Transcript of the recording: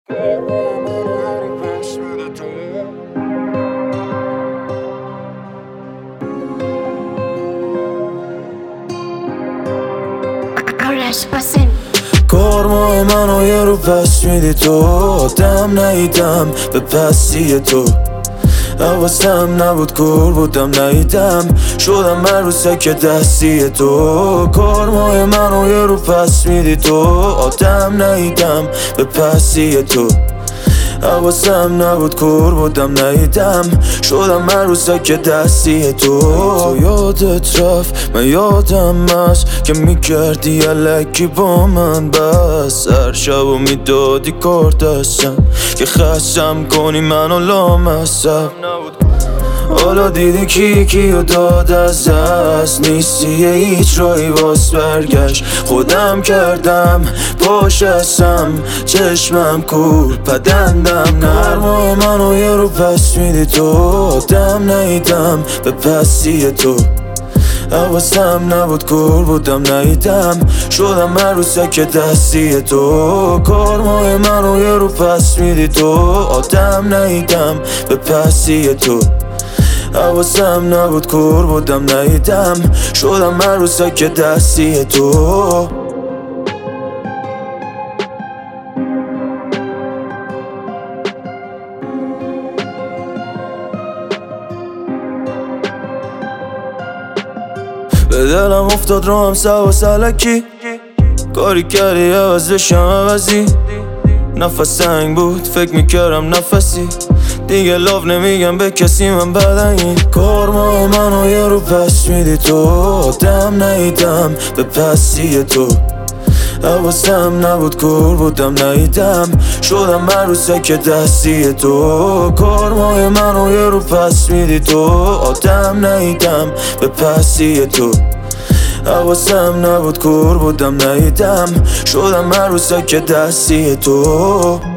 کارمای منو یه رو پس میدی تو، آدم نیدم به پسی تو. حواسم نبود کور بودم نیدم، شدم عروسک دستی تو. کارمای منو یه رو پس میدی تو، آدم نیدم به پسی تو. حواسم نبود کور بودم نیدم، شدم عروسک دستی تو. تو یادت رفت من یادم هست که میکردی الکی با من بس. هر شب و میدادی کار دستم که خستم کنی منو لامصب. حالا دیدی کی کیو داد از دست، نیستی هیچ راهی واس برگشت. خودم کردم پاشستم، چشمم کور پدندم. نرمای منو یه رو پس میدی تو، آدم نیدم به پسی تو. حواسم نبود کور بودم نیدم، شدم عروسک دستی تو. کارمای منو یه رو پس میدی تو، آدم نیدم به پسی تو. حواسم نبود کور بودم نیدم، شدم عروسک دستی تو. به دلم افتاد رو هم سوا سلکی، کاری کردی عوض بشم عوضی. نفس سنگ بود فکر میکردم نفسی، دیگه لاف نمیگم به کسی من بعد این. کارمای منو یه رو پس میدی تو، آدم نیدم به پسی تو. حواسم نبود کور بودم نیدم، شدم عروسک دستی تو. کارمای منو یه رو پس میدی تو، آدم نیدم به پسی تو. حواسم نبود کور بودم نیدم، شدم عروسک دستی تو.